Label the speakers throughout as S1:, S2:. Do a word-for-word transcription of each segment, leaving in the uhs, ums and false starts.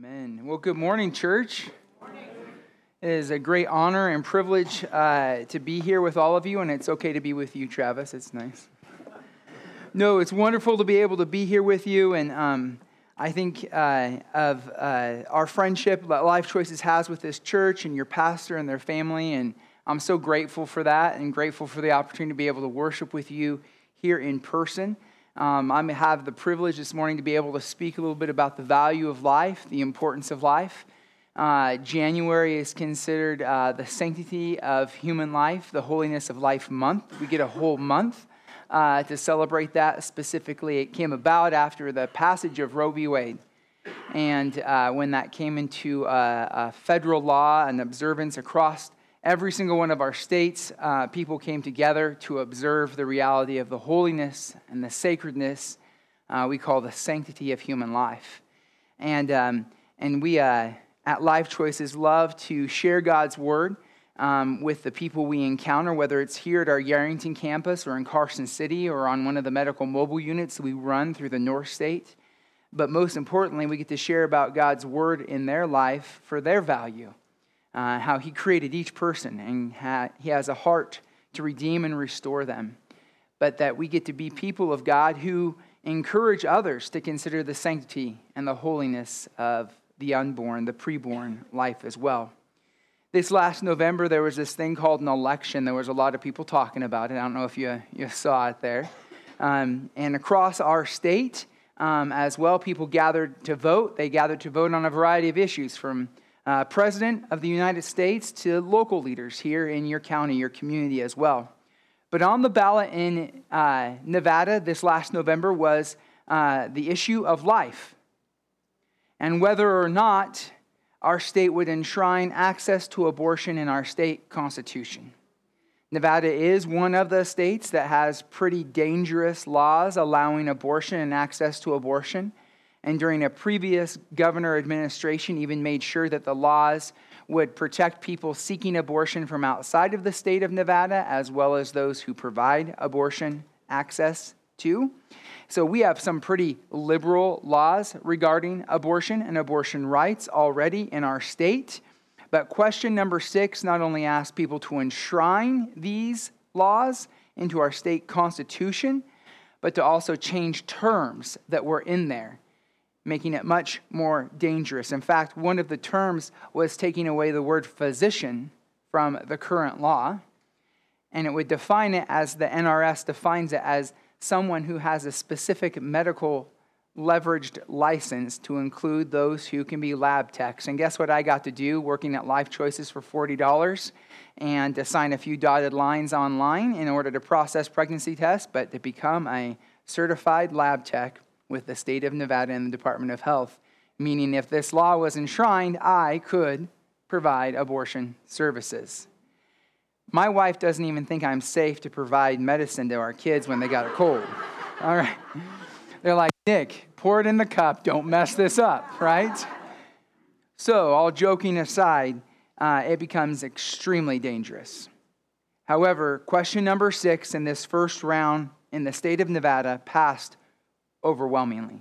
S1: Amen. Well, good morning, church. Morning. It is a great honor and privilege uh, to be here with all of you, and it's okay to be with you, Travis. It's nice. No, it's wonderful to be able to be here with you, and um, I think uh, of uh, our friendship that Life Choices has with this church and your pastor and their family, and I'm so grateful for that and grateful for the opportunity to be able to worship with you here in person. Um, I have the privilege this morning to be able to speak a little bit about the value of life, the importance of life. Uh, January is considered uh, the sanctity of human life, the holiness of life month. We get a whole month uh, to celebrate that specifically. It came about after the passage of Roe v. Wade. And uh, when that came into uh, a federal law and observance across every single one of our states, uh, people came together to observe the reality of the holiness and the sacredness uh, we call the sanctity of human life. And um, and we uh, at Life Choices love to share God's word um, with the people we encounter, whether it's here at our Yarrington campus or in Carson City or on one of the medical mobile units that we run through the North State. But most importantly, we get to share about God's word in their life for their value. Uh, how he created each person and ha- he has a heart to redeem and restore them. But that we get to be people of God who encourage others to consider the sanctity and the holiness of the unborn, the preborn life as well. This last November, there was this thing called an election. There was a lot of people talking about it. I don't know if you, you saw it there. Um, and across our state um, as well, people gathered to vote. They gathered to vote on a variety of issues, from Uh, President of the United States to local leaders here in your county, your community as well. But on the ballot in uh, Nevada this last November was uh, the issue of life and whether or not our state would enshrine access to abortion in our state constitution. Nevada is one of the states that has pretty dangerous laws allowing abortion and access to abortion. And during a previous governor administration, even made sure that the laws would protect people seeking abortion from outside of the state of Nevada, as well as those who provide abortion access to. So we have some pretty liberal laws regarding abortion and abortion rights already in our state. But question number six not only asks people to enshrine these laws into our state constitution, but to also change terms that were in there, making it much more dangerous. In fact, one of the terms was taking away the word physician from the current law, and it would define it as the N R S defines it as someone who has a specific medical leveraged license, to include those who can be lab techs. And guess what I got to do working at Life Choices for forty dollars and to sign a few dotted lines online in order to process pregnancy tests, but to become a certified lab tech with the state of Nevada and the Department of Health, meaning if this law was enshrined, I could provide abortion services. My wife doesn't even think I'm safe to provide medicine to our kids when they got a cold. All right. They're like, Nick, pour it in the cup. Don't mess this up, right? So, all joking aside, uh, it becomes extremely dangerous. However, question number six in this first round in the state of Nevada passed overwhelmingly.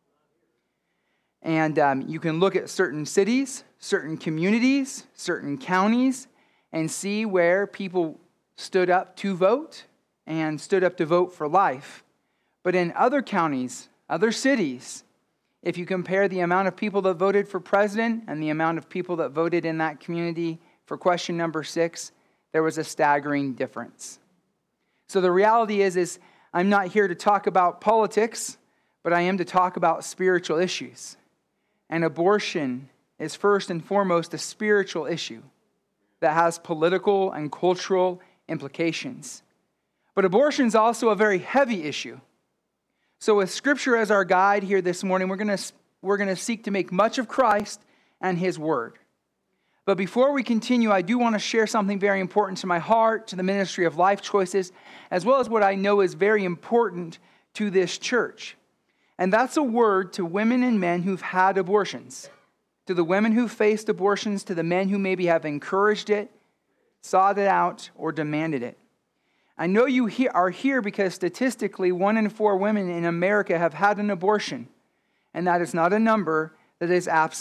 S1: And um, you can look at certain cities, certain communities, certain counties, and see where people stood up to vote and stood up to vote for life. But in other counties, other cities, if you compare the amount of people that voted for president and the amount of people that voted in that community for question number six, there was a staggering difference. So the reality is, is I'm not here to talk about politics, but I am to talk about spiritual issues. And abortion is first and foremost a spiritual issue that has political and cultural implications. But abortion is also a very heavy issue. So with Scripture as our guide here this morning, we're going to we're going to seek to make much of Christ and His Word. But before we continue, I do want to share something very important to my heart, to the ministry of Life Choices, as well as what I know is very important to this church. And that's a word to women and men who've had abortions, to the women who faced abortions, to the men who maybe have encouraged it, sought it out, or demanded it. I know you he- are here because statistically, one in four women in America have had an abortion, and that is not a number that is absent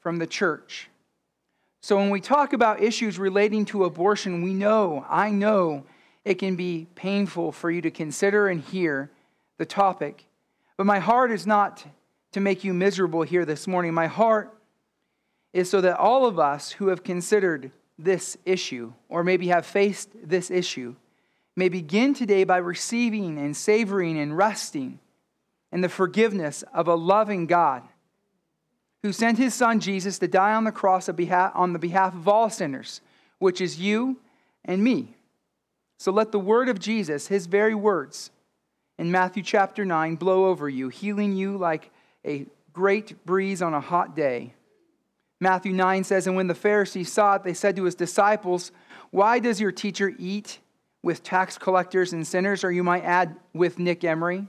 S1: from the church. So when we talk about issues relating to abortion, we know, I know, it can be painful for you to consider and hear the topic. But my heart is not to make you miserable here this morning. My heart is so that all of us who have considered this issue, or maybe have faced this issue, may begin today by receiving and savoring and resting in the forgiveness of a loving God who sent his son Jesus to die on the cross on the behalf of all sinners, which is you and me. So let the word of Jesus, his very words, in Matthew chapter nine, blow over you, healing you like a great breeze on a hot day. Matthew nine says, and when the Pharisees saw it, they said to his disciples, why does your teacher eat with tax collectors and sinners, or you might add, with Nick Emery?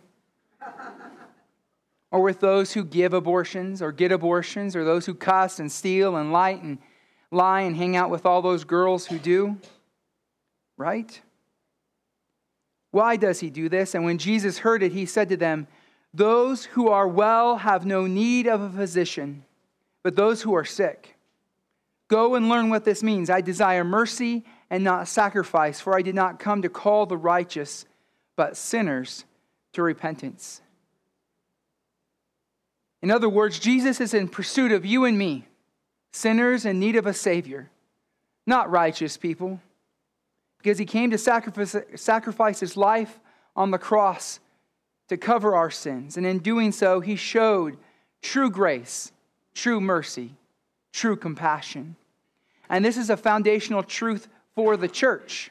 S1: Or with those who give abortions or get abortions, or those who cuss and steal and lie and lie and hang out with all those girls who do? Right? Why does he do this? And when Jesus heard it, he said to them, those who are well have no need of a physician, but those who are sick. Go and learn what this means. I desire mercy and not sacrifice, for I did not come to call the righteous, but sinners to repentance. In other words, Jesus is in pursuit of you and me, sinners in need of a Savior, not righteous people, because he came to sacrifice, sacrifice his life on the cross to cover our sins. And in doing so, he showed true grace, true mercy, true compassion. And this is a foundational truth for the church.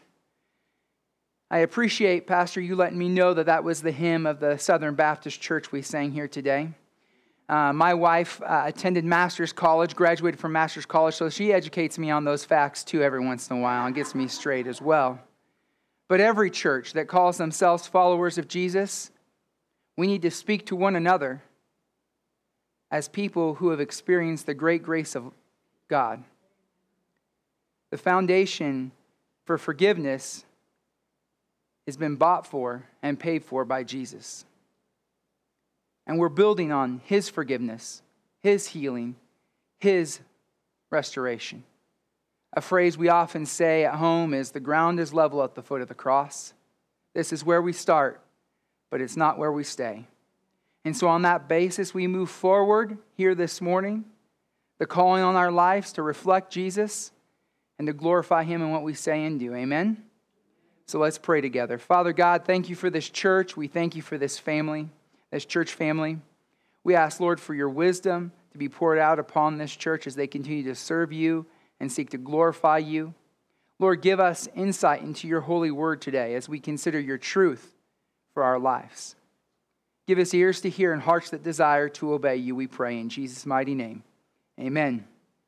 S1: I appreciate, Pastor, you letting me know that that was the hymn of the Southern Baptist Church we sang here today. Uh, my wife uh, attended Master's College, graduated from Master's College, so she educates me on those facts too every once in a while and gets me straight as well. But every church that calls themselves followers of Jesus, we need to speak to one another as people who have experienced the great grace of God. The foundation for forgiveness has been bought for and paid for by Jesus. And we're building on his forgiveness, his healing, his restoration. A phrase we often say at home is, the ground is level at the foot of the cross. This is where we start, but it's not where we stay. And so on that basis, we move forward here this morning, the calling on our lives to reflect Jesus and to glorify him in what we say and do. Amen? So let's pray together. Father God, thank you for this church. We thank you for this family. This church family. We ask, Lord, for your wisdom to be poured out upon this church as they continue to serve you and seek to glorify you. Lord, give us insight into your holy word today as we consider your truth for our lives. Give us ears to hear and hearts that desire to obey you, we pray in Jesus' mighty name. Amen.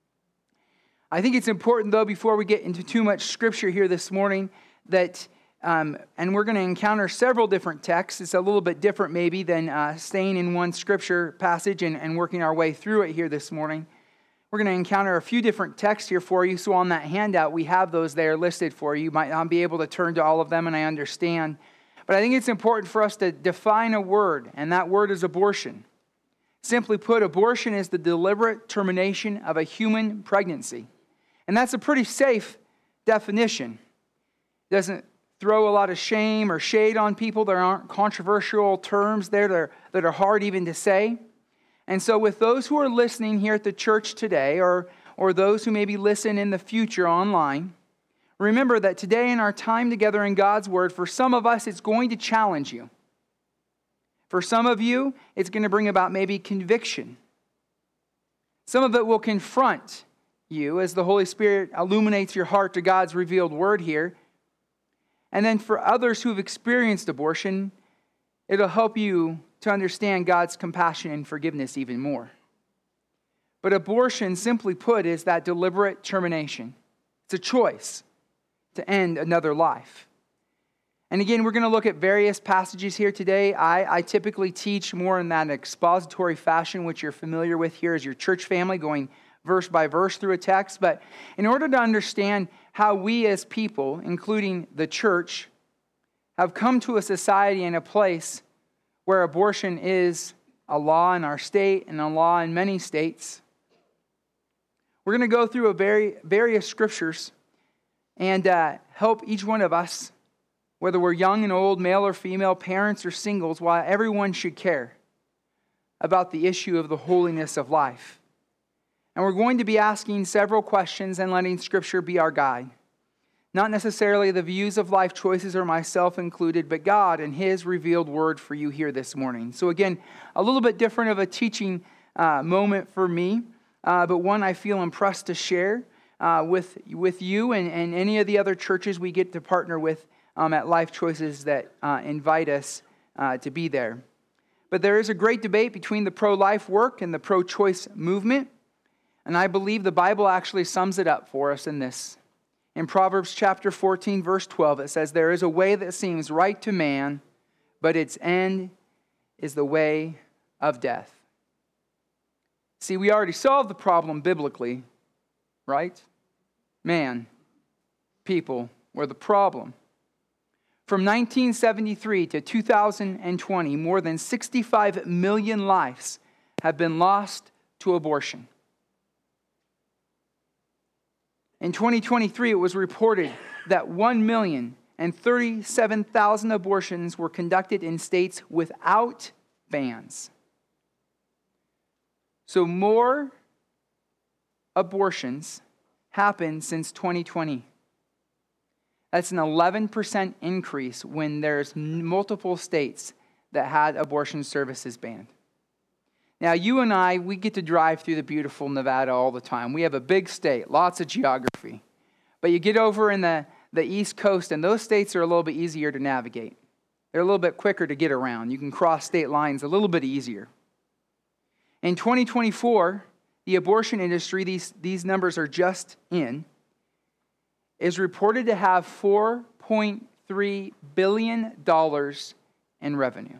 S1: I think it's important, though, before we get into too much scripture here this morning, that Um, and we're going to encounter several different texts. It's a little bit different maybe than uh, staying in one scripture passage and, and working our way through it here this morning. We're going to encounter a few different texts here for you. So on that handout, we have those there listed for you. You might not be able to turn to all of them, and I understand. But I think it's important for us to define a word, and that word is abortion. Simply put, abortion is the deliberate termination of a human pregnancy. And that's a pretty safe definition. It doesn't throw a lot of shame or shade on people. There aren't controversial terms there that are, that are hard even to say. And so with those who are listening here at the church today, or, or those who maybe listen in the future online, remember that today in our time together in God's Word, for some of us, it's going to challenge you. For some of you, it's going to bring about maybe conviction. Some of it will confront you as the Holy Spirit illuminates your heart to God's revealed Word here. And then for others who have experienced abortion, it'll help you to understand God's compassion and forgiveness even more. But abortion, simply put, is that deliberate termination. It's a choice to end another life. And again, we're going to look at various passages here today. I, I typically teach more in that expository fashion, which you're familiar with here as your church family, going verse by verse through a text. But in order to understand how we as people, including the church, have come to a society and a place where abortion is a law in our state and a law in many states, We're going to go through a very various scriptures and uh, help each one of us, whether we're young and old, male or female, parents or singles, why everyone should care about the issue of the holiness of life. And we're going to be asking several questions and letting Scripture be our guide. Not necessarily the views of Life Choices or myself included, but God and His revealed word for you here this morning. So again, a little bit different of a teaching uh, moment for me, uh, but one I feel impressed to share uh, with, with you and, and any of the other churches we get to partner with um, at Life Choices that uh, invite us uh, to be there. But there is a great debate between the pro-life work and the pro-choice movement, and I believe the Bible actually sums it up for us in this. In Proverbs chapter fourteen, verse twelve, it says, "There is a way that seems right to man, but its end is the way of death." See, we already solved the problem biblically, right? Man, people were the problem. From nineteen seventy-three to two thousand twenty, more than sixty-five million lives have been lost to abortion. In twenty twenty-three, it was reported that one million thirty-seven thousand abortions were conducted in states without bans. So more abortions happened since twenty twenty. That's an eleven percent increase when there's multiple states that had abortion services banned. Now, you and I, we get to drive through the beautiful Nevada all the time. We have a big state, lots of geography. But you get over in the, the East Coast, and those states are a little bit easier to navigate. They're a little bit quicker to get around. You can cross state lines a little bit easier. In twenty twenty-four, the abortion industry, these, these numbers are just in, is reported to have four point three billion dollars in revenue.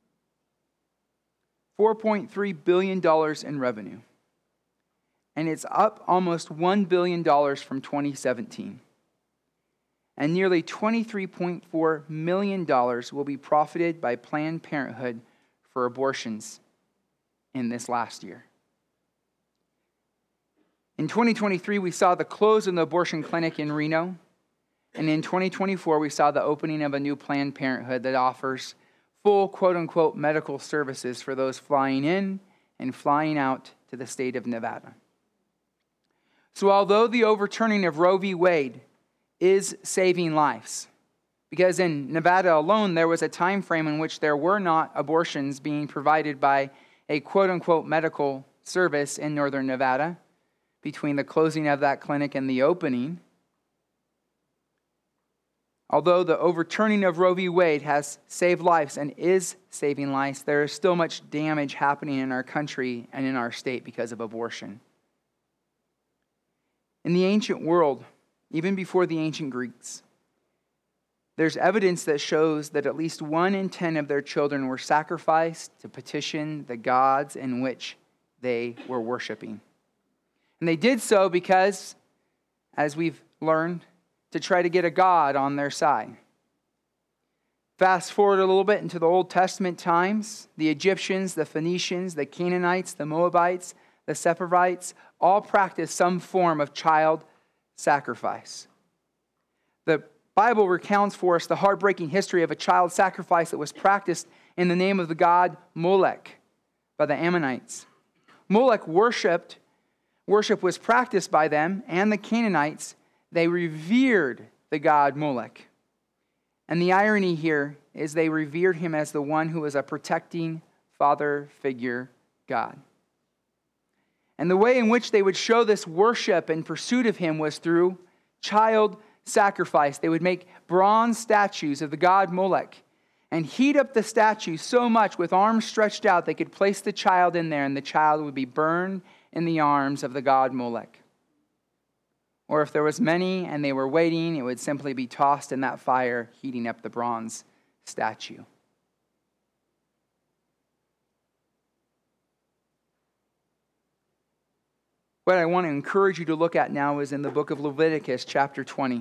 S1: four point three billion dollars in revenue. And it's up almost one billion dollars from twenty seventeen. And nearly twenty-three point four million dollars will be profited by Planned Parenthood for abortions in this last year. In twenty twenty-three, we saw the close of the abortion clinic in Reno. And in twenty twenty-four, we saw the opening of a new Planned Parenthood that offers full, quote-unquote, medical services for those flying in and flying out to the state of Nevada. So although the overturning of Roe v. Wade is saving lives, because in Nevada alone, there was a time frame in which there were not abortions being provided by a, quote-unquote, medical service in northern Nevada, between the closing of that clinic and the opening. Although the overturning of Roe v. Wade has saved lives and is saving lives, there is still much damage happening in our country and in our state because of abortion. In the ancient world, even before the ancient Greeks, there's evidence that shows that at least one in ten of their children were sacrificed to petition the gods in which they were worshiping. And they did so because, as we've learned, to try to get a god on their side. Fast forward a little bit into the Old Testament times, the Egyptians, the Phoenicians, the Canaanites, the Moabites, the Sepharvites, all practiced some form of child sacrifice. The Bible recounts for us the heartbreaking history of a child sacrifice that was practiced in the name of the god Molech by the Ammonites. Molech worshipped Worship was practiced by them and the Canaanites. They revered the god Molech. And the irony here is they revered him as the one who was a protecting father figure God. And the way in which they would show this worship and pursuit of him was through child sacrifice. They would make bronze statues of the god Molech and heat up the statue so much with arms stretched out they could place the child in there and the child would be burned in the arms of the god Molech. Or if there was many and they were waiting, it would simply be tossed in that fire, heating up the bronze statue. What I want to encourage you to look at now is in the book of Leviticus, chapter twenty,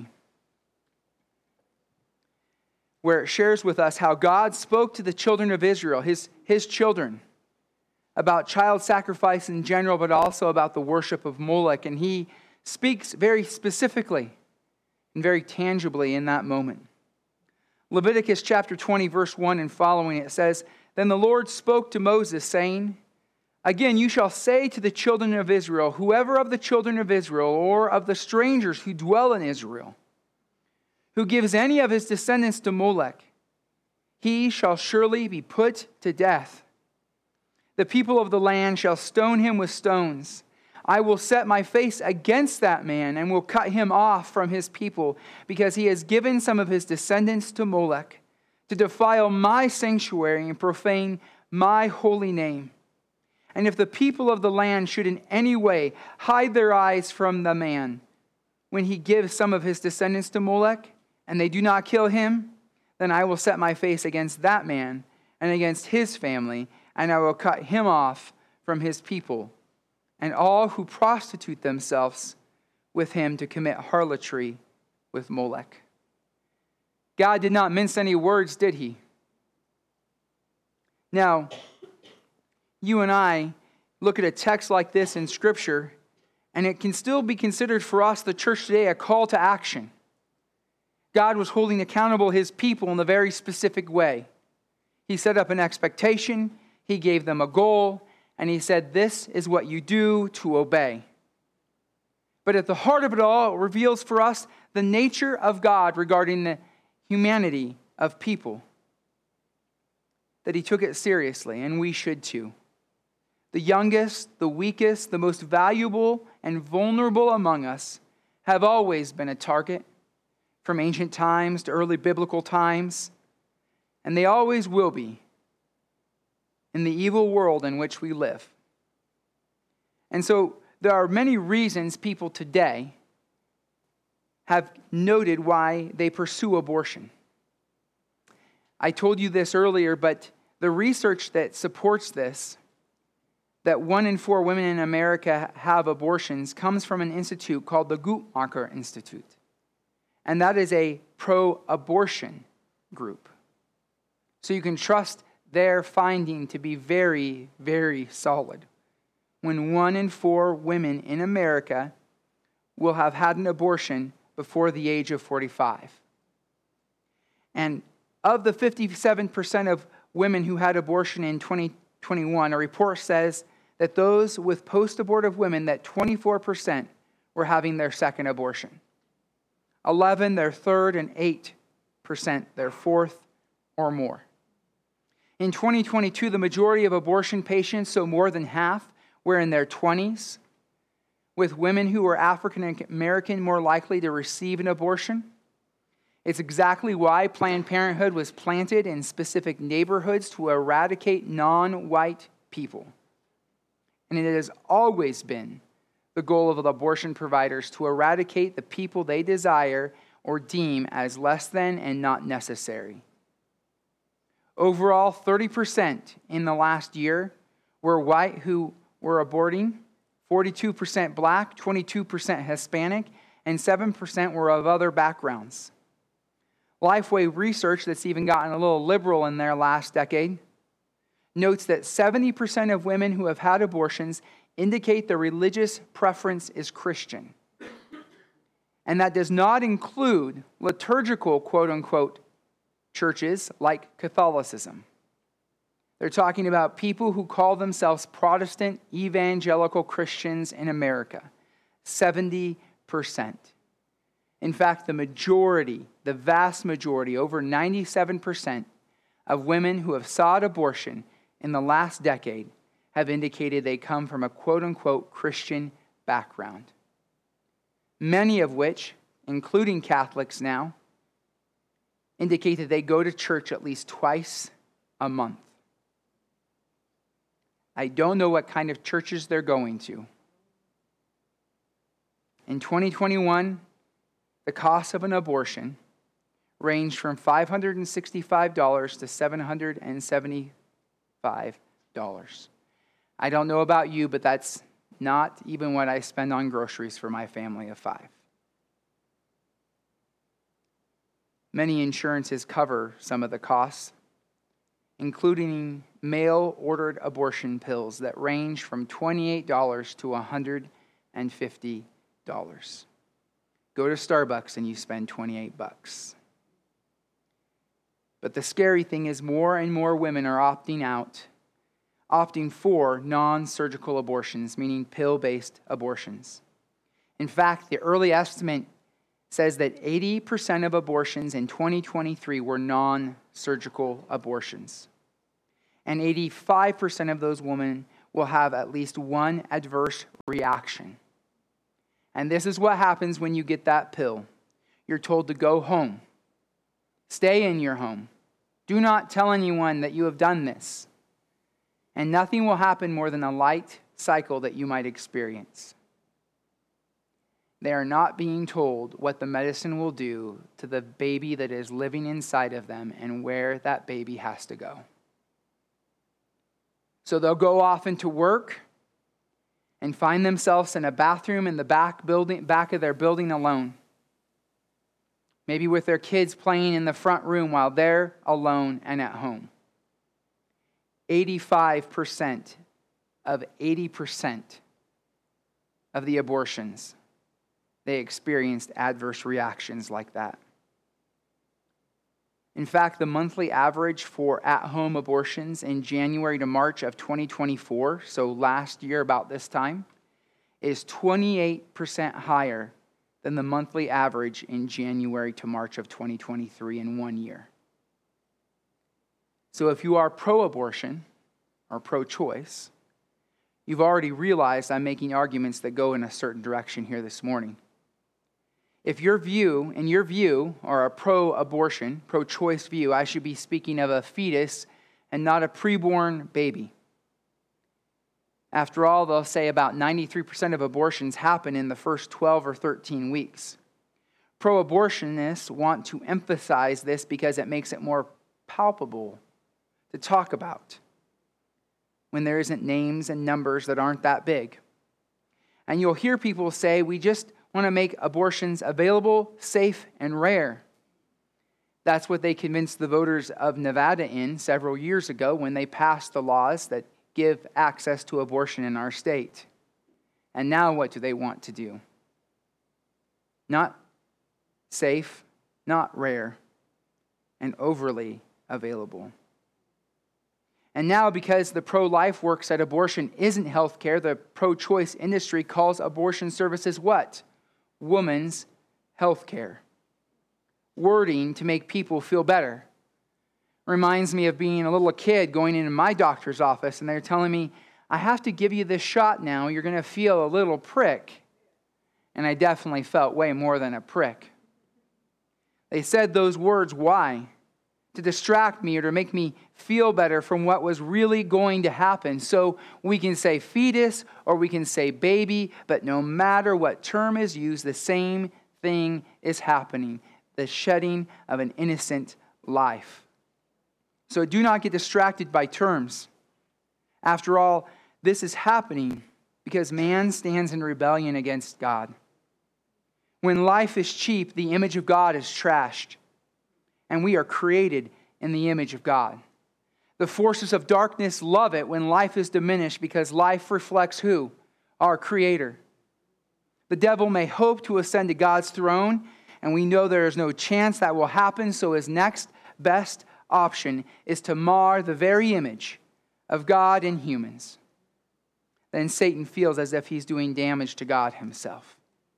S1: where it shares with us how God spoke to the children of Israel, his, his children, about child sacrifice in general, but also about the worship of Molech. And he speaks very specifically and very tangibly in that moment. Leviticus chapter twenty, verse one and following, it says, "Then the Lord spoke to Moses, saying, Again, you shall say to the children of Israel, whoever of the children of Israel or of the strangers who dwell in Israel, who gives any of his descendants to Molech, he shall surely be put to death. The people of the land shall stone him with stones. I will set my face against that man and will cut him off from his people, because he has given some of his descendants to Molech to defile my sanctuary and profane my holy name. And if the people of the land should in any way hide their eyes from the man, when he gives some of his descendants to Molech, and they do not kill him, then I will set my face against that man and against his family, and I will cut him off from his people, and all who prostitute themselves with him to commit harlotry with Molech." God did not mince any words, did he? Now, you and I look at a text like this in Scripture, and it can still be considered for us, the church today, a call to action. God was holding accountable his people in a very specific way. He set up an expectation, he gave them a goal, and he said, this is what you do to obey. But at the heart of it all, it reveals for us the nature of God regarding the humanity of people. That he took it seriously, and we should too. The youngest, the weakest, the most valuable and vulnerable among us have always been a target, from ancient times to early biblical times, and they always will be in the evil world in which we live. And so there are many reasons people today have noted why they pursue abortion. I told you this earlier, but the research that supports this, that one in four women in America have abortions, comes from an institute called the Guttmacher Institute. And that is a pro-abortion group. So you can trust their finding to be very, very solid. When one in four women in America will have had an abortion before the age of forty-five. And of the fifty-seven percent of women who had abortion in twenty twenty-one, a report says that those with post-abortive women, that twenty-four percent were having their second abortion. eleven their third, and eight percent their fourth or more. In twenty twenty-two, the majority of abortion patients, so more than half, were in their twenties, with women who were African American more likely to receive an abortion. It's exactly why Planned Parenthood was planted in specific neighborhoods to eradicate non-white people. And it has always been the goal of the abortion providers to eradicate the people they desire or deem as less than and not necessary. Overall, thirty percent in the last year were white who were aborting, forty-two percent black, twenty-two percent Hispanic, and seven percent were of other backgrounds. Lifeway Research, that's even gotten a little liberal in their last decade, notes that seventy percent of women who have had abortions indicate their religious preference is Christian. And that does not include liturgical, quote-unquote, churches like Catholicism. They're talking about people who call themselves Protestant evangelical Christians in America. seventy percent. In fact, the majority, the vast majority, over ninety-seven percent of women who have sought abortion in the last decade have indicated they come from a quote-unquote Christian background. Many of which, including Catholics now, indicate that they go to church at least twice a month. I don't know what kind of churches they're going to. In twenty twenty-one, the cost of an abortion ranged from five hundred sixty-five dollars to seven hundred seventy-five dollars. I don't know about you, but that's not even what I spend on groceries for my family of five. Many insurances cover some of the costs. including mail-ordered abortion pills that range from twenty-eight dollars to one hundred fifty dollars. Go to Starbucks and you spend twenty-eight bucks. But the scary thing is more and more women are opting out, opting for non-surgical abortions, meaning pill-based abortions. In fact, the early estimate says that eighty percent of abortions in twenty twenty-three were non-surgical abortions. And eighty-five percent of those women will have at least one adverse reaction. And this is what happens when you get that pill. You're told to go home. Stay in your home. Do not tell anyone that you have done this. And nothing will happen more than a light cycle that you might experience. They are not being told what the medicine will do to the baby that is living inside of them and where that baby has to go. So they'll go off into work and find themselves in a bathroom in the back building, back of their building alone. Maybe with their kids playing in the front room while they're alone and at home. eighty-five percent of eighty percent of the abortions, they experienced adverse reactions like that. In fact, the monthly average for at-home abortions in January to March of twenty twenty-four, so last year about this time, is twenty-eight percent higher than the monthly average in January to March of twenty twenty-three in one year. So if you are pro-abortion or pro-choice, you've already realized I'm making arguments that go in a certain direction here this morning. If your view, in your view, are a pro-abortion, pro-choice view, I should be speaking of a fetus and not a preborn baby. After all, they'll say about ninety-three percent of abortions happen in the first twelve or thirteen weeks. Pro-abortionists want to emphasize this because it makes it more palpable to talk about when there isn't names and numbers that aren't that big. And you'll hear people say, we just want to make abortions available, safe, and rare. That's what they convinced the voters of Nevada in several years ago when they passed the laws that give access to abortion in our state. And now what do they want to do? Not safe, not rare, and overly available. And now, because the pro-life work said abortion isn't health care, the pro-choice industry calls abortion services what? Woman's health care. Wording to make people feel better. Reminds me of being a little kid going into my doctor's office and they're telling me, I have to give you this shot now. You're going to feel a little prick. And I definitely felt way more than a prick. They said those words, why? To distract me or to make me feel better from what was really going to happen. So we can say fetus or we can say baby, but no matter what term is used, the same thing is happening. The shedding of an innocent life. So do not get distracted by terms. After all, this is happening because man stands in rebellion against God. When life is cheap, the image of God is trashed. And we are created in the image of God. The forces of darkness love it when life is diminished because life reflects who? Our Creator. The devil may hope to ascend to God's throne, and we know there is no chance that will happen, so his next best option is to mar the very image of God in humans. Then Satan feels as if he's doing damage to God himself.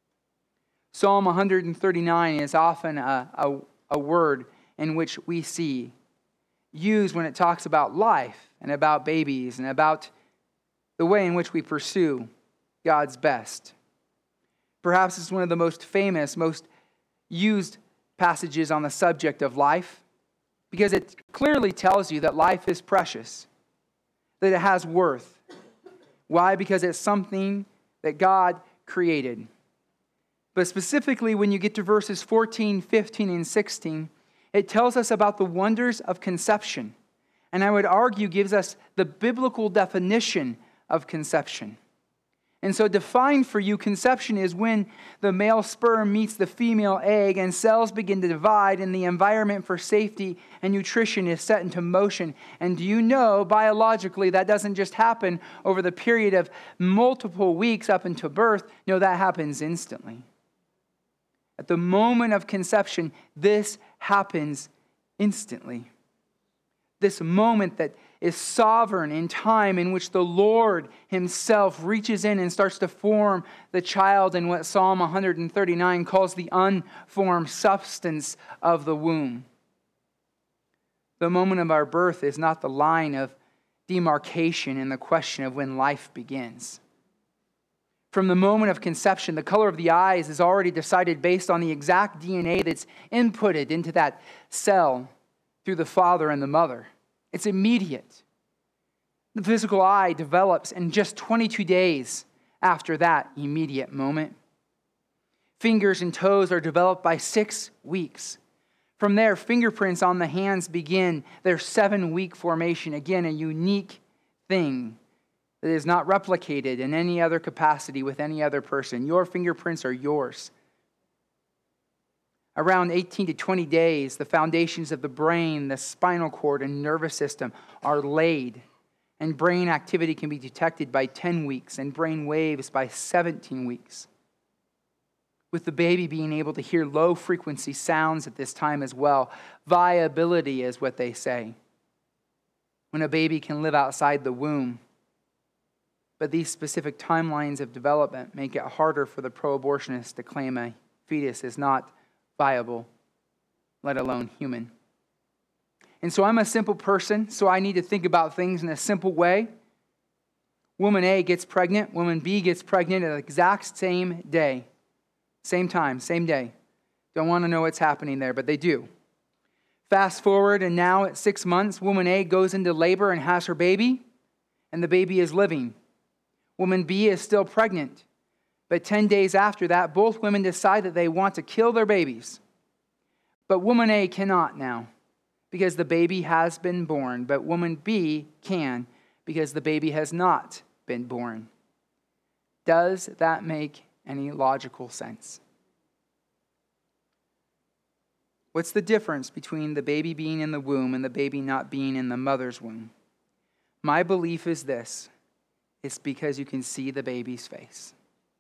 S1: Psalm one thirty-nine is often a, a, a word in which we see used when it talks about life and about babies and about the way in which we pursue God's best. Perhaps it's one of the most famous, most used passages on the subject of life because it clearly tells you that life is precious, that it has worth. Why? Because it's something that God created. But specifically when you get to verses fourteen, fifteen, and sixteen, it tells us about the wonders of conception. And I would argue gives us the biblical definition of conception. And so defined for you, conception is when the male sperm meets the female egg and cells begin to divide and the environment for safety and nutrition is set into motion. And do you know, biologically, that doesn't just happen over the period of multiple weeks up until birth. No, that happens instantly. At the moment of conception, this happens instantly. This moment that is sovereign in time, in which the Lord himself reaches in and starts to form the child in what Psalm one thirty-nine calls the unformed substance of the womb. The moment of our birth is not the line of demarcation in the question of when life begins. From the moment of conception, the color of the eyes is already decided based on the exact D N A that's inputted into that cell through the father and the mother. It's immediate. The physical eye develops in just twenty-two days after that immediate moment. Fingers and toes are developed by six weeks. From there, fingerprints on the hands begin their seven-week formation. Again, a unique thing that is not replicated in any other capacity with any other person. Your fingerprints are yours. Around eighteen to twenty days, the foundations of the brain, the spinal cord, and nervous system are laid, and brain activity can be detected by ten weeks, and brain waves by seventeen weeks. With the baby being able to hear low-frequency sounds at this time as well. Viability is what they say, when a baby can live outside the womb. But these specific timelines of development make it harder for the pro-abortionist to claim a fetus is not viable, let alone human. And so I'm a simple person, so I need to think about things in a simple way. Woman A gets pregnant, woman B gets pregnant at the exact same day. Same time, same day. Don't want to know what's happening there, but they do. Fast forward, and now at six months, woman A goes into labor and has her baby, and the baby is living. Woman B is still pregnant. But ten days after that, both women decide that they want to kill their babies. But woman A cannot now because the baby has been born. But woman B can because the baby has not been born. Does that make any logical sense? What's the difference between the baby being in the womb and the baby not being in the mother's womb? My belief is this. It's because you can see the baby's face.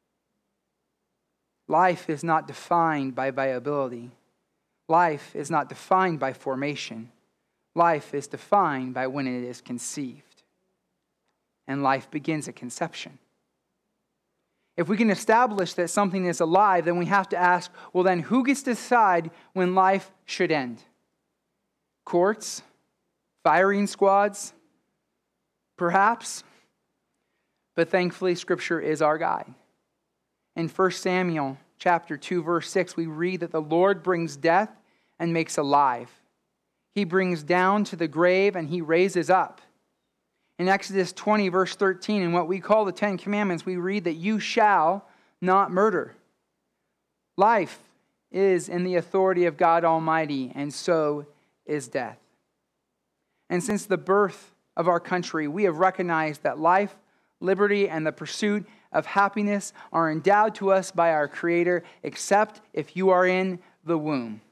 S1: Life is not defined by viability. Life is not defined by formation. Life is defined by when it is conceived. And life begins at conception. If we can establish that something is alive, then we have to ask, well then who gets to decide when life should end? Courts? Firing squads? Perhaps? But thankfully, Scripture is our guide. In First Samuel chapter two, verse six, we read that the Lord brings death and makes alive. He brings down to the grave and he raises up. In Exodus twenty, verse thirteen, in what we call the Ten Commandments, we read that you shall not murder. Life is in the authority of God Almighty, and so is death. And since the birth of our country, we have recognized that life, liberty, and the pursuit of happiness are endowed to us by our Creator, except if you are in the womb.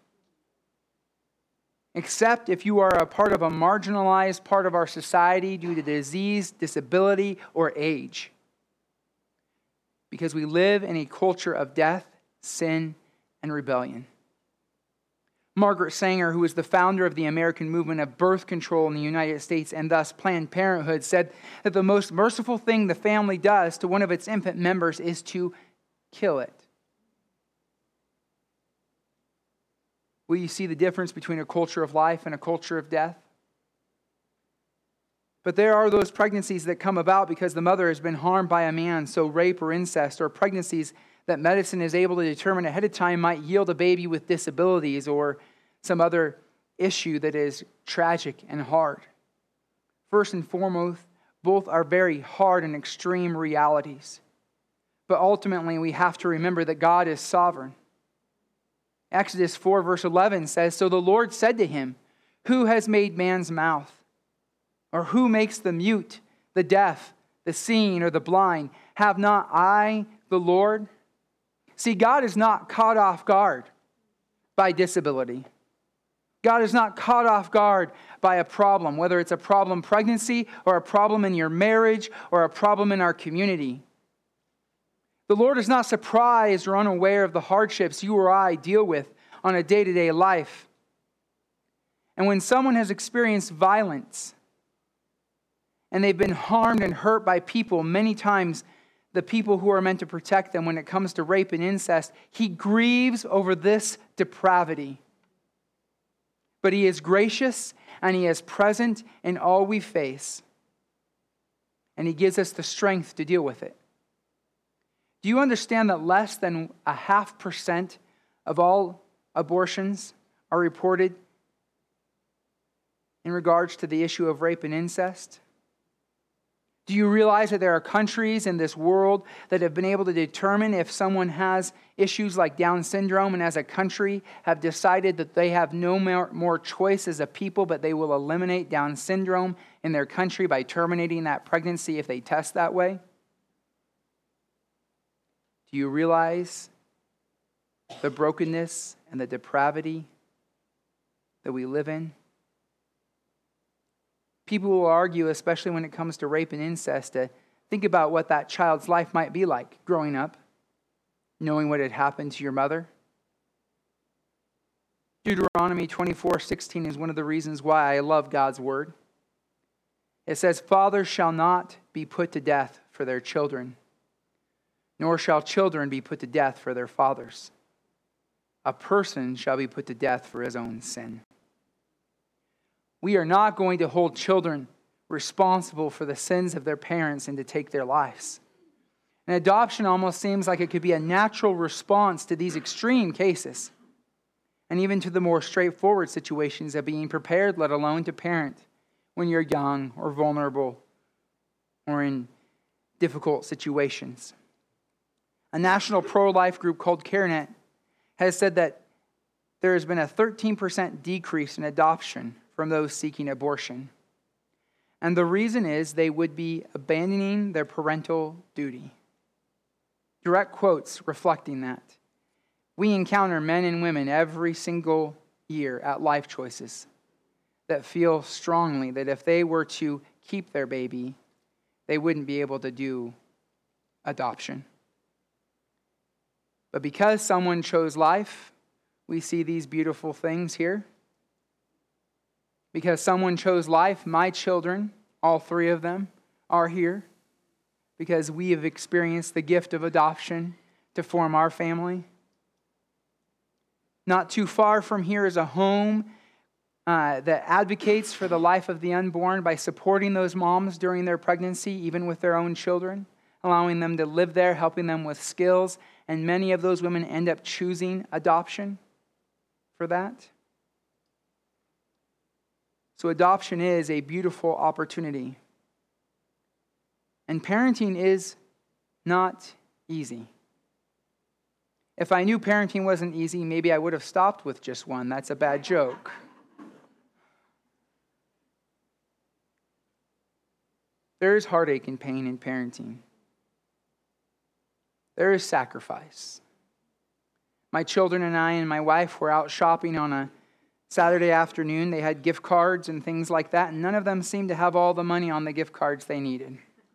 S1: Except if you are a part of a marginalized part of our society due to disease, disability, or age. Because we live in a culture of death, sin, and rebellion. Margaret Sanger, who is the founder of the American movement of birth control in the United States and thus Planned Parenthood, said that the most merciful thing the family does to one of its infant members is to kill it. Will you see the difference between a culture of life and a culture of death? But there are those pregnancies that come about because the mother has been harmed by a man, so rape or incest, or pregnancies that medicine is able to determine ahead of time might yield a baby with disabilities or some other issue that is tragic and hard. First and foremost, both are very hard and extreme realities. But ultimately, we have to remember that God is sovereign. Exodus four, verse eleven says, "So the Lord said to him, who has made man's mouth? Or who makes the mute, the deaf, the seeing, or the blind? Have not I the Lord? See, God is not caught off guard by disability. God is not caught off guard by a problem, whether it's a problem pregnancy or a problem in your marriage or a problem in our community. The Lord is not surprised or unaware of the hardships you or I deal with on a day-to-day life. And when someone has experienced violence and they've been harmed and hurt by people, many times the people who are meant to protect them, when it comes to rape and incest, he grieves over this depravity. But he is gracious and he is present in all we face. And he gives us the strength to deal with it. Do you understand that less than a half percent of all abortions are reported in regards to the issue of rape and incest? Do you realize that there are countries in this world that have been able to determine if someone has issues like Down syndrome, and as a country have decided that they have no more, more choice as a people, but they will eliminate Down syndrome in their country by terminating that pregnancy if they test that way? Do you realize the brokenness and the depravity that we live in? People will argue, especially when it comes to rape and incest, to think about what that child's life might be like growing up, knowing what had happened to your mother. Deuteronomy twenty-four sixteen is one of the reasons why I love God's word. It says, "Fathers shall not be put to death for their children, nor shall children be put to death for their fathers. A person shall be put to death for his own sin." We are not going to hold children responsible for the sins of their parents and to take their lives. And adoption almost seems like it could be a natural response to these extreme cases, and even to the more straightforward situations of being prepared, let alone to parent when you're young or vulnerable or in difficult situations. A national pro-life group called CareNet has said that there has been a thirteen percent decrease in adoption from those seeking abortion. And the reason is they would be abandoning their parental duty. Direct quotes reflecting that. We encounter men and women every single year at Life Choices that feel strongly that if they were to keep their baby, they wouldn't be able to do adoption. But because someone chose life, we see these beautiful things here. Because someone chose life, my children, all three of them, are here. Because we have experienced the gift of adoption to form our family. Not too far from here is a home uh, that advocates for the life of the unborn by supporting those moms during their pregnancy, even with their own children, allowing them to live there, helping them with skills. And many of those women end up choosing adoption for that. So adoption is a beautiful opportunity. And parenting is not easy. If I knew parenting wasn't easy, maybe I would have stopped with just one. That's a bad joke. There is heartache and pain in parenting. There is sacrifice. My children and I and my wife were out shopping on a Saturday afternoon. They had gift cards and things like that, and none of them seemed to have all the money on the gift cards they needed.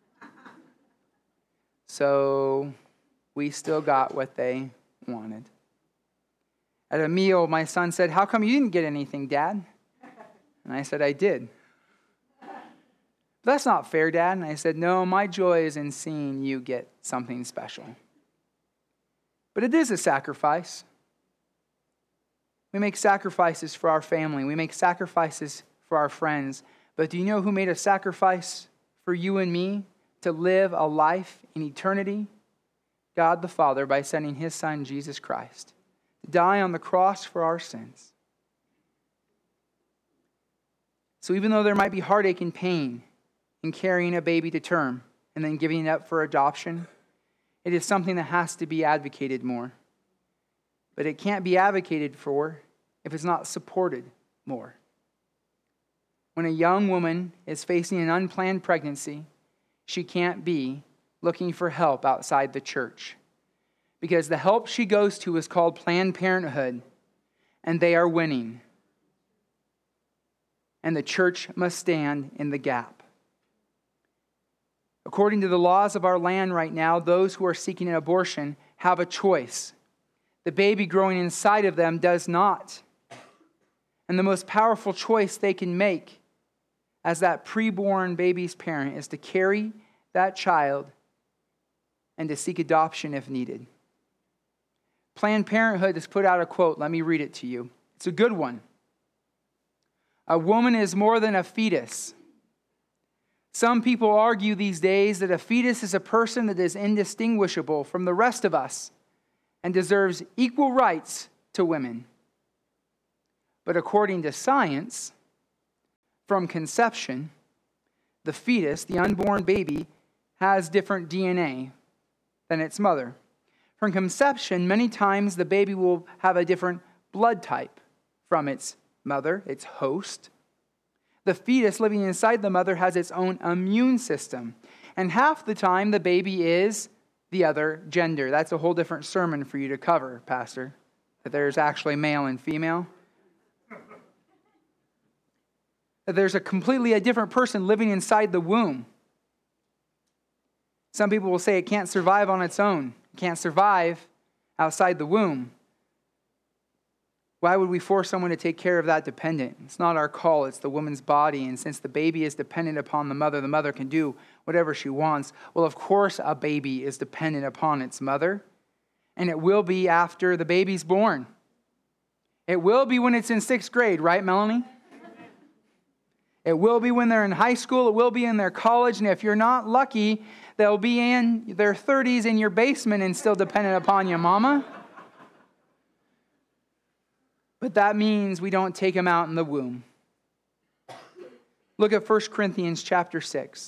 S1: So we still got what they wanted. At a meal, my son said, "How come you didn't get anything, Dad?" And I said, "I did." "That's not fair, Dad." And I said, "No, my joy is in seeing you get something special." But it is a sacrifice. We make sacrifices for our family. We make sacrifices for our friends. But do you know who made a sacrifice for you and me to live a life in eternity? God the Father, by sending his Son, Jesus Christ, to die on the cross for our sins. So even though there might be heartache and pain in carrying a baby to term and then giving it up for adoption, it is something that has to be advocated more. But it can't be advocated for if it's not supported more. When a young woman is facing an unplanned pregnancy, she can't be looking for help outside the church, because the help she goes to is called Planned Parenthood, and they are winning. And the church must stand in the gap. According to the laws of our land right now, those who are seeking an abortion have a choice. The baby growing inside of them does not. And the most powerful choice they can make as that preborn baby's parent is to carry that child and to seek adoption if needed. Planned Parenthood has put out a quote. Let me read it to you. It's a good one. A woman is more than a fetus. Some people argue these days that a fetus is a person that is indistinguishable from the rest of us and deserves equal rights to women. But according to science, from conception, the fetus, the unborn baby, has different D N A than its mother. From conception, many times the baby will have a different blood type from its mother, its host. The fetus living inside the mother has its own immune system. And half the time, the baby is the other gender. That's a whole different sermon for you to cover, Pastor, that there's actually male and female. That there's a completely a different person living inside the womb. Some people will say it can't survive on its own. It can't survive outside the womb. Why would we force someone to take care of that dependent? It's not our call, it's the woman's body. And since the baby is dependent upon the mother, the mother can do whatever she wants. Well, of course, a baby is dependent upon its mother. And it will be after the baby's born. It will be when it's in sixth grade, right, Melanie? It will be when they're in high school. It will be in their college. And if you're not lucky, they'll be in their thirties in your basement and still dependent upon you, mama. But that means we don't take them out in the womb. Look at First Corinthians chapter six.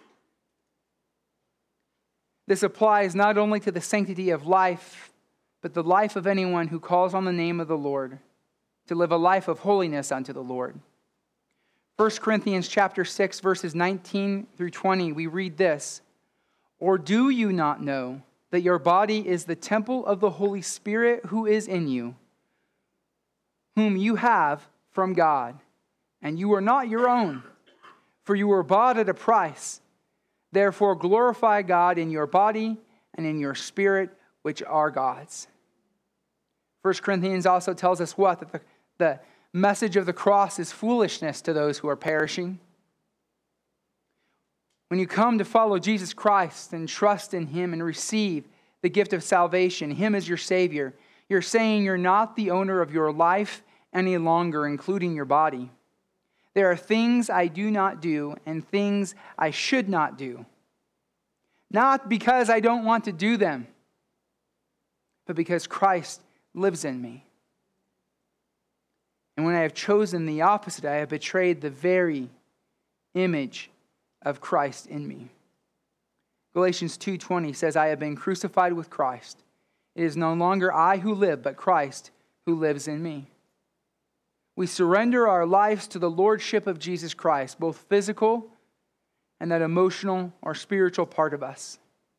S1: This applies not only to the sanctity of life, but the life of anyone who calls on the name of the Lord, to live a life of holiness unto the Lord. First Corinthians chapter six, verses nineteen through twenty, we read this. Or do you not know that your body is the temple of the Holy Spirit who is in you, whom you have from God, and you are not your own, for you were bought at a price. Therefore glorify God in your body and in your spirit, which are God's. First Corinthians also tells us what? That the, the message of the cross is foolishness to those who are perishing. When you come to follow Jesus Christ and trust in Him and receive the gift of salvation, Him as your Savior, you're saying you're not the owner of your life any longer, including your body. There are things I do not do and things I should not do. Not because I don't want to do them, but because Christ lives in me. And when I have chosen the opposite, I have betrayed the very image of Christ in me. Galatians two twenty says, I have been crucified with Christ. It is no longer I who live, but Christ who lives in me. We surrender our lives to the lordship of Jesus Christ, both physical and that emotional or spiritual part of us.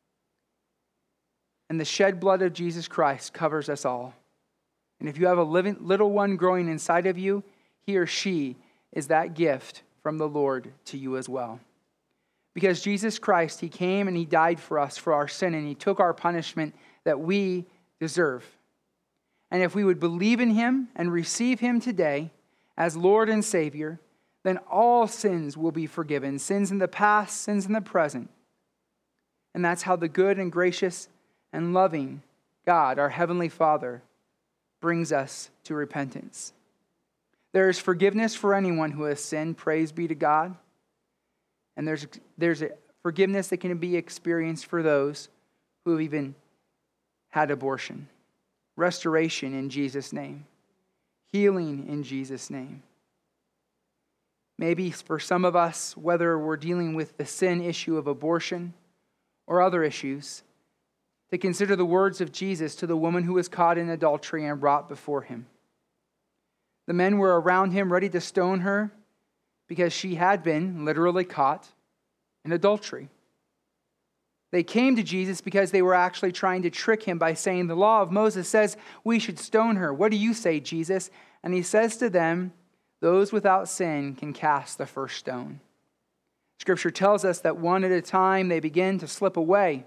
S1: And the shed blood of Jesus Christ covers us all. And if you have a living, little one growing inside of you, he or she is that gift from the Lord to you as well. Because Jesus Christ, He came and He died for us for our sin, and He took our punishment that we deserve. And if we would believe in Him and receive Him today as Lord and Savior, then all sins will be forgiven. Sins in the past, sins in the present. And that's how the good and gracious and loving God, our Heavenly Father, brings us to repentance. There is forgiveness for anyone who has sinned, praise be to God. And there's, there's a forgiveness that can be experienced for those who have even had abortion. Restoration in Jesus' name. Healing in Jesus' name. Maybe for some of us, whether we're dealing with the sin issue of abortion or other issues, to consider the words of Jesus to the woman who was caught in adultery and brought before Him. The men were around Him ready to stone her because she had been literally caught in adultery. They came to Jesus because they were actually trying to trick him by saying, the law of Moses says we should stone her. What do you say, Jesus? And he says to them, those without sin can cast the first stone. Scripture tells us that one at a time they begin to slip away.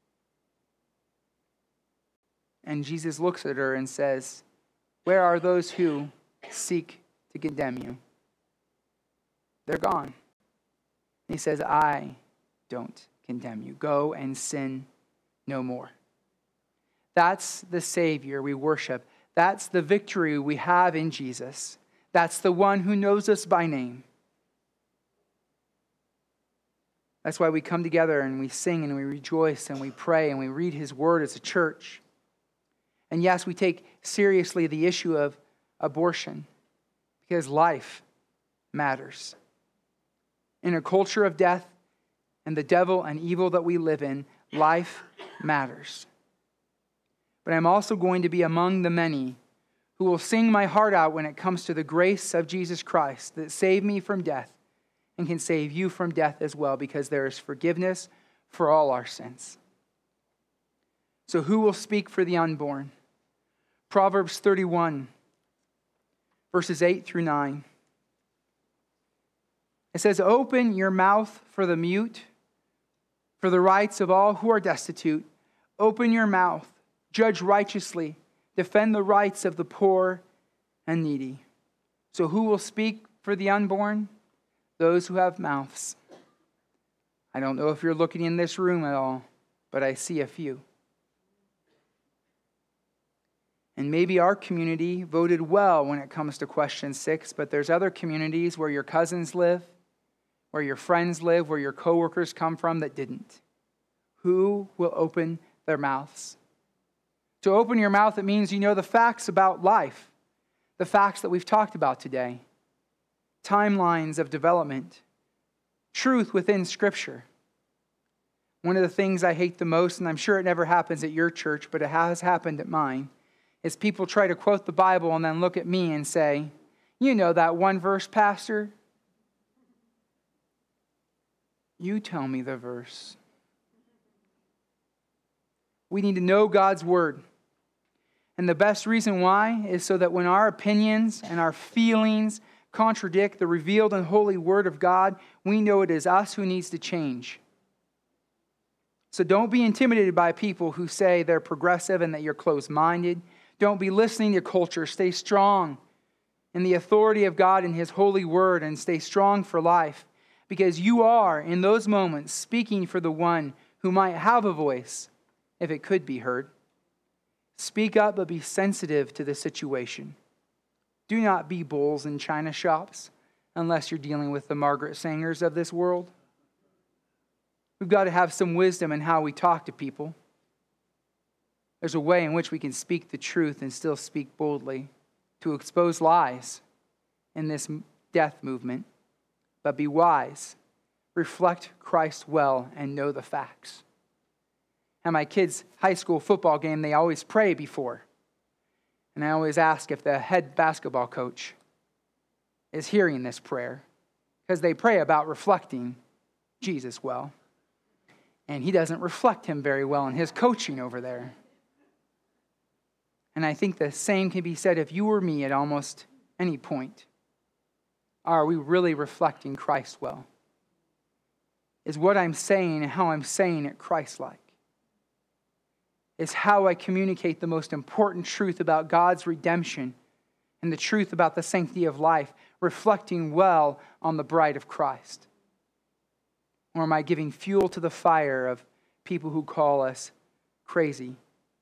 S1: And Jesus looks at her and says, where are those who seek to condemn you? They're gone. He says, I don't condemn you. Go and sin no more. That's the Savior we worship. That's the victory we have in Jesus. That's the one who knows us by name. That's why we come together and we sing and we rejoice and we pray and we read his word as a church. And yes, we take seriously the issue of abortion because life matters. In a culture of death and the devil and evil that we live in, life matters. But I'm also going to be among the many who will sing my heart out when it comes to the grace of Jesus Christ that saved me from death and can save you from death as well, because there is forgiveness for all our sins. So who will speak for the unborn? Proverbs thirty-one, verses eight through nine. It says, open your mouth for the mute, for the rights of all who are destitute. Open your mouth, judge righteously, defend the rights of the poor and needy. So who will speak for the unborn? Those who have mouths. I don't know if you're looking in this room at all, but I see a few. And maybe our community voted well when it comes to question six, but there's other communities where your cousins live, where your friends live, where your coworkers come from that didn't. Who will open their mouths? To open your mouth, it means you know the facts about life, the facts that we've talked about today, timelines of development, truth within Scripture. One of the things I hate the most, and I'm sure it never happens at your church, but it has happened at mine, is people try to quote the Bible and then look at me and say, you know that one verse, Pastor? You tell me the verse. We need to know God's word. And the best reason why is so that when our opinions and our feelings contradict the revealed and holy word of God, we know it is us who needs to change. So don't be intimidated by people who say they're progressive and that you're closed-minded. Don't be listening to culture. Stay strong in the authority of God and his holy word, and stay strong for life, because you are, in those moments, speaking for the one who might have a voice if it could be heard. Speak up, but be sensitive to the situation. Do not be bulls in china shops unless you're dealing with the Margaret Sangers of this world. We've got to have some wisdom in how we talk to people. There's a way in which we can speak the truth and still speak boldly to expose lies in this death movement. But be wise, reflect Christ well, and know the facts. At my kids' high school football game, they always pray before. And I always ask if the head basketball coach is hearing this prayer, because they pray about reflecting Jesus well. And he doesn't reflect him very well in his coaching over there. And I think the same can be said if you or me at almost any point. Are we really reflecting Christ well? Is what I'm saying and how I'm saying it Christ-like? Is how I communicate the most important truth about God's redemption and the truth about the sanctity of life, reflecting well on the bride of Christ? Or am I giving fuel to the fire of people who call us crazy,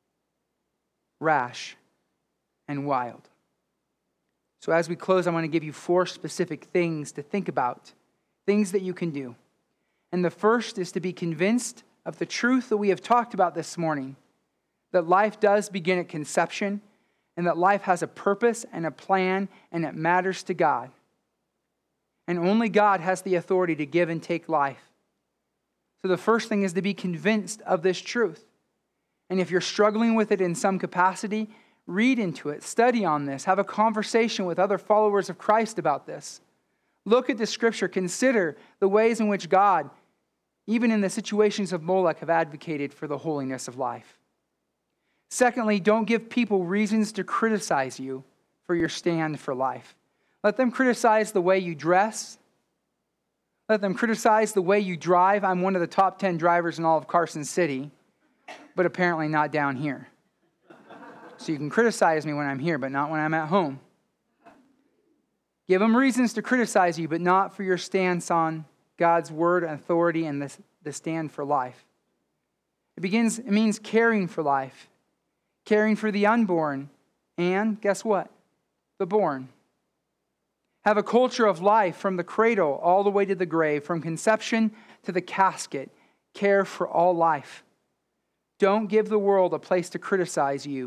S1: rash, and wild? So as we close, I want to give you four specific things to think about, things that you can do. And the first is to be convinced of the truth that we have talked about this morning, that life does begin at conception, and that life has a purpose and a plan, and it matters to God. And only God has the authority to give and take life. So the first thing is to be convinced of this truth. And if you're struggling with it in some capacity, read into it, study on this, have a conversation with other followers of Christ about this. Look at the Scripture, consider the ways in which God even in the situations of Molech, have advocated for the holiness of life. Secondly, don't give people reasons to criticize you for your stand for life. Let them criticize the way you dress. Let them criticize the way you drive. I'm one of the top ten drivers in all of Carson City, but apparently not down here. So you can criticize me when I'm here, but not when I'm at home. Give them reasons to criticize you, but not for your stance on God's word and authority and the, the stand for life. It begins, it means caring for life, caring for the unborn, and guess what? The born. Have a culture of life from the cradle all the way to the grave, from conception to the casket. Care for all life. Don't give the world a place to criticize you.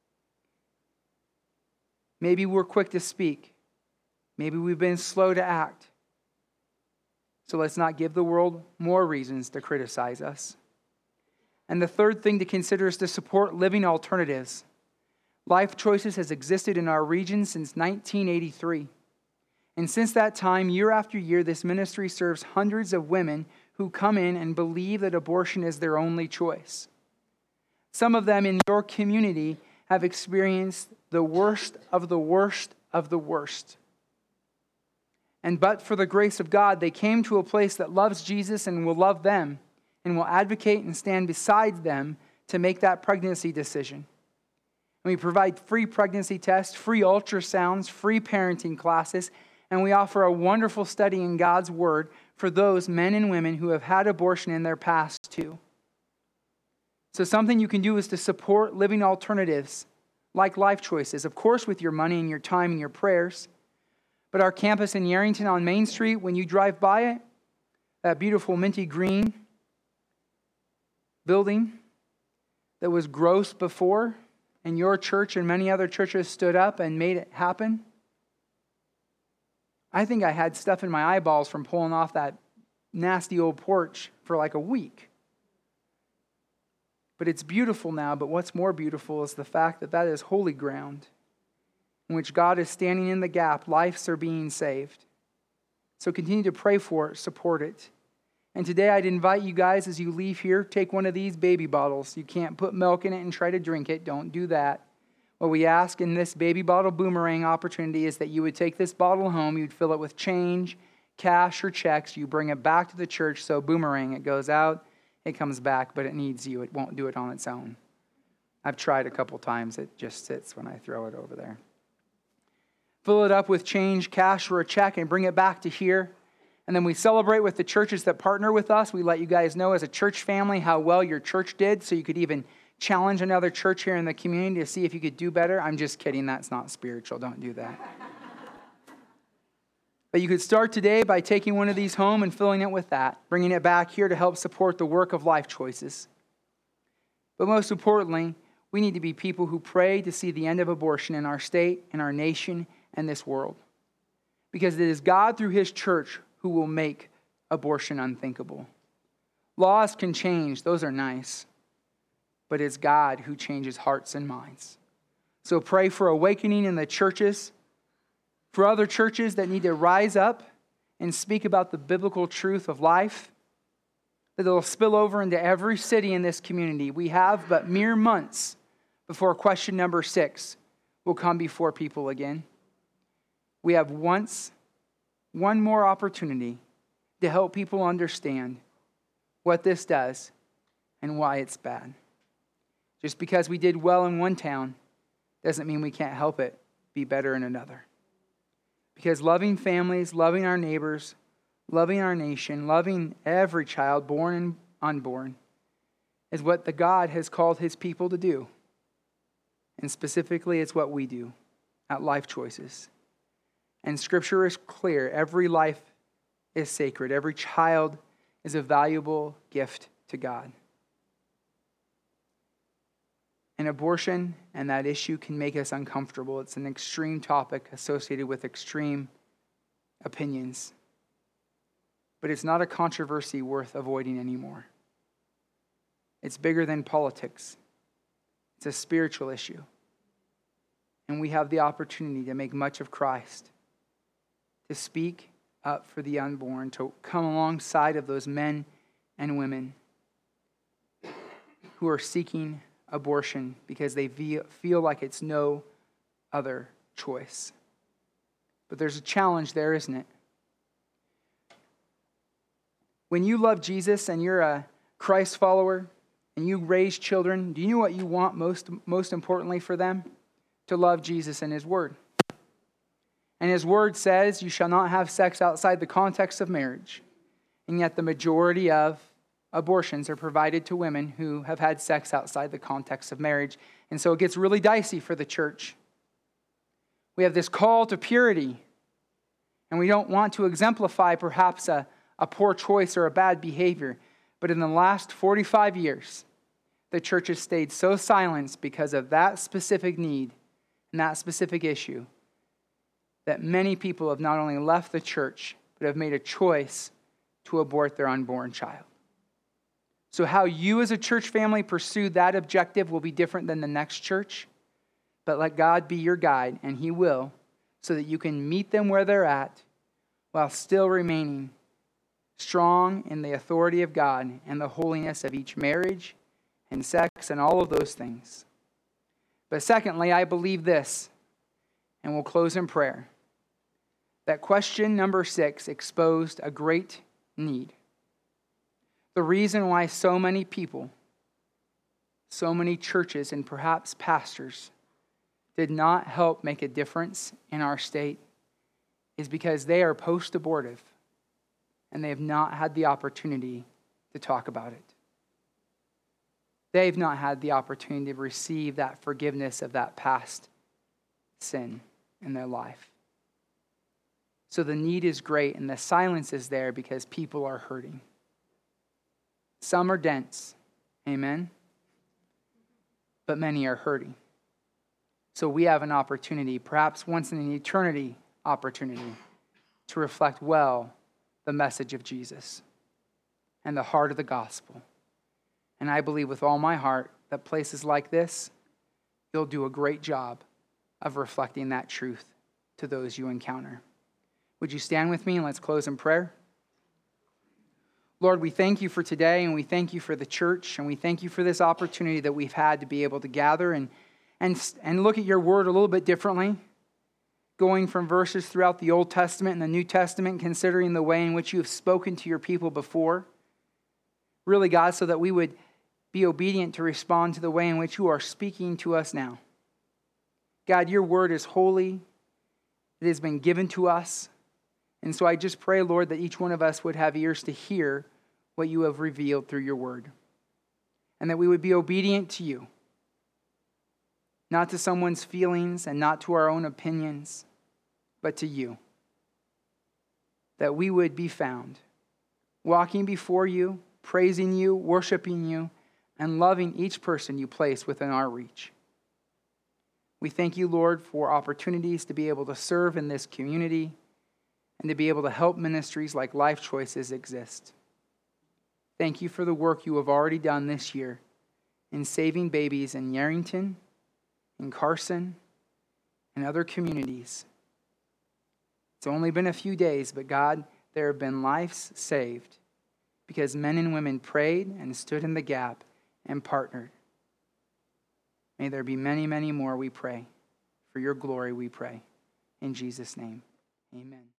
S1: Maybe we're quick to speak. Maybe we've been slow to act. So let's not give the world more reasons to criticize us. And the third thing to consider is to support living alternatives. Life Choices has existed in our region since nineteen eighty-three. And since that time, year after year, this ministry serves hundreds of women who come in and believe that abortion is their only choice. Some of them in your community have experienced the worst of the worst of the worst. And but for the grace of God, they came to a place that loves Jesus and will love them and will advocate and stand beside them to make that pregnancy decision. And we provide free pregnancy tests, free ultrasounds, free parenting classes, and we offer a wonderful study in God's Word for those men and women who have had abortion in their past too. So something you can do is to support living alternatives like Life Choices, of course with your money and your time and your prayers. But our campus in Yerington on Main Street, when you drive by it, that beautiful minty green building that was gross before, and your church and many other churches stood up and made it happen. I think I had stuff in my eyeballs from pulling off that nasty old porch for like a week. But it's beautiful now, but what's more beautiful is the fact that that is holy ground in which God is standing in the gap. Lives are being saved. So continue to pray for it, support it. And today I'd invite you guys, as you leave here, take one of these baby bottles. You can't put milk in it and try to drink it. Don't do that. What we ask in this baby bottle boomerang opportunity is that you would take this bottle home, you'd fill it with change, cash, or checks. You bring it back to the church, so boomerang, it goes out, it comes back, but it needs you. It won't do it on its own. I've tried a couple times. It just sits when I throw it over there. Fill it up with change, cash, or a check, and bring it back to here. And then we celebrate with the churches that partner with us. We let you guys know as a church family how well your church did, so you could even challenge another church here in the community to see if you could do better. I'm just kidding. That's not spiritual. Don't do that. But you could start today by taking one of these home and filling it with that, bringing it back here to help support the work of Life Choices. But most importantly, we need to be people who pray to see the end of abortion in our state, in our nation, and this world. Because it is God through His church who will make abortion unthinkable. Laws can change. Those are nice. But it's God who changes hearts and minds. So pray for awakening in the churches, for other churches that need to rise up and speak about the biblical truth of life, that it'll spill over into every city in this community. We have but mere months before question number six will come before people again. We have once one more opportunity to help people understand what this does and why it's bad. Just because we did well in one town doesn't mean we can't help it be better in another. Because loving families, loving our neighbors, loving our nation, loving every child, born and unborn, is what the God has called His people to do. And specifically, it's what we do at Life Choices. And Scripture is clear. Every life is sacred. Every child is a valuable gift to God. And abortion and that issue can make us uncomfortable. It's an extreme topic associated with extreme opinions. But it's not a controversy worth avoiding anymore. It's bigger than politics. It's a spiritual issue. And we have the opportunity to make much of Christ, to speak up for the unborn, to come alongside of those men and women who are seeking abortion because they feel like it's no other choice. But there's a challenge there, isn't it? When you love Jesus and you're a Christ follower and you raise children, do you know what you want most, most importantly for them? To love Jesus and His Word. And His Word says you shall not have sex outside the context of marriage. And yet the majority of abortions are provided to women who have had sex outside the context of marriage. And so it gets really dicey for the church. We have this call to purity, and we don't want to exemplify perhaps a, a poor choice or a bad behavior. But in the last forty-five years, the church has stayed so silenced because of that specific need and that specific issue that many people have not only left the church, but have made a choice to abort their unborn child. So how you as a church family pursue that objective will be different than the next church. But let God be your guide, and He will, so that you can meet them where they're at while still remaining strong in the authority of God and the holiness of each marriage and sex and all of those things. But secondly, I believe this, and we'll close in prayer, that question number six exposed a great need. The reason why so many people, so many churches, and perhaps pastors did not help make a difference in our state is because they are post-abortive and they have not had the opportunity to talk about it. They've not had the opportunity to receive that forgiveness of that past sin in their life. So the need is great and the silence is there because people are hurting. Some are dense, amen? But many are hurting. So we have an opportunity, perhaps once in an eternity opportunity, to reflect well the message of Jesus and the heart of the gospel. And I believe with all my heart that places like this, you'll do a great job of reflecting that truth to those you encounter. Would you stand with me and let's close in prayer? Lord, we thank you for today, and we thank you for the church, and we thank you for this opportunity that we've had to be able to gather and And, and look at your word a little bit differently, going from verses throughout the Old Testament and the New Testament, considering the way in which you have spoken to your people before. Really, God, so that we would be obedient to respond to the way in which you are speaking to us now. God, your word is holy. It has been given to us. And so I just pray, Lord, that each one of us would have ears to hear what you have revealed through your word. And that we would be obedient to you. Not to someone's feelings and not to our own opinions, but to you. That we would be found walking before you, praising you, worshiping you, and loving each person you place within our reach. We thank you, Lord, for opportunities to be able to serve in this community and to be able to help ministries like Life Choices exist. Thank you for the work you have already done this year in saving babies in Yarrington, in Carson, and other communities. It's only been a few days, but God, there have been lives saved because men and women prayed and stood in the gap and partnered. May there be many, many more, we pray. For your glory, we pray. In Jesus' name, amen.